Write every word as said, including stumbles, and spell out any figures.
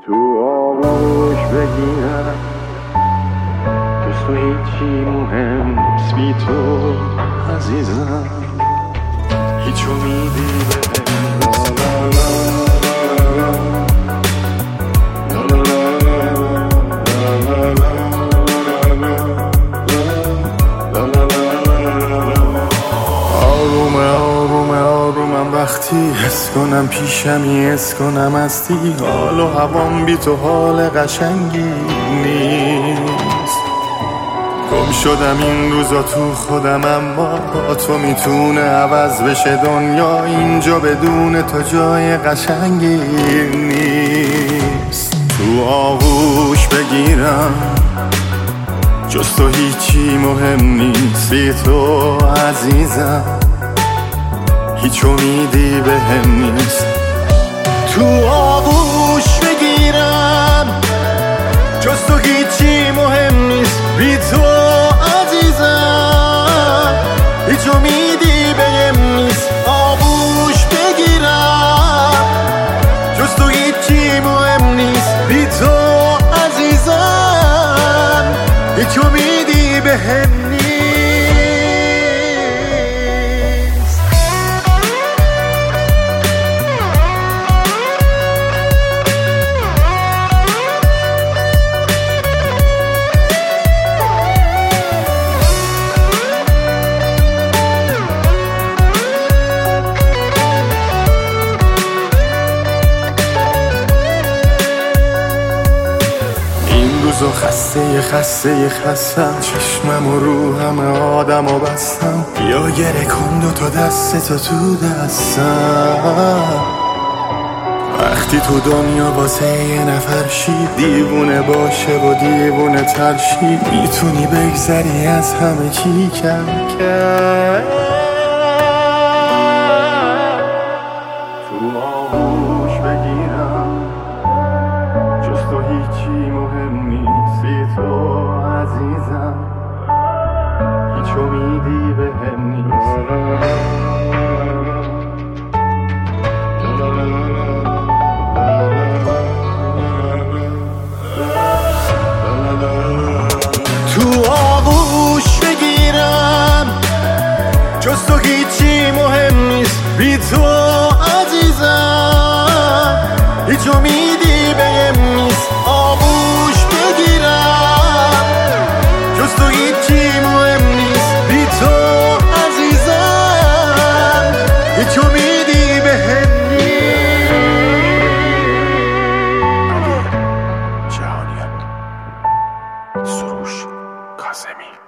تو آغوش بگیرم جز تو هیچی مهم نیست بی تو عزیزم، هیچ امیدی بهم آرومه آرومه آرومم وقتی حس کنم پیشمی حس کنم هستی، حال و هوام بی تو حال قشنگی نیست. گم شدم این روزا تو خودم، اما با تو میتونه عوض بشه دنیا، اینجا بدون تو جای قشنگی نیست. تو آغوش بگیرم جز تو هیچی مهم نیست بی تو عزیزم، هیچ امیدی بهم نیست. تو آغوش بگیرم جز تو هیچی مهم نیست بی تو عزیزم، هیچ امیدی بهم نیست. آغوش بگیرم جز تو هیچی مهم نیست بی تو عزیزم، هیچ امیدی بهم نیست. روزا خسته خسته خستم، چشمم و رو همه آدم و بستم، بیا گره کن دو تا دست تو تو دستم. وقتی تو دنیا واسه یه نفر شی، دیوونه باشه و دیوونه ترشی، میتونی بگذری از همه چی کم کم. تو آغوش بگیرم جز تو هیچی مهم نیست بی تو عزیزم، هیچ امیدی بهم نیست. تو آغوش بگیرم جز تو هیچی مهم نیست بی تو عزیزم، هیچ امیدی بهم نیست. آغوش بگیرم جز تو هیچی مهم نیست بی تو عزیزم، هیچ امیدی بهم نیست. علی جهانیان، سروش کاظمی.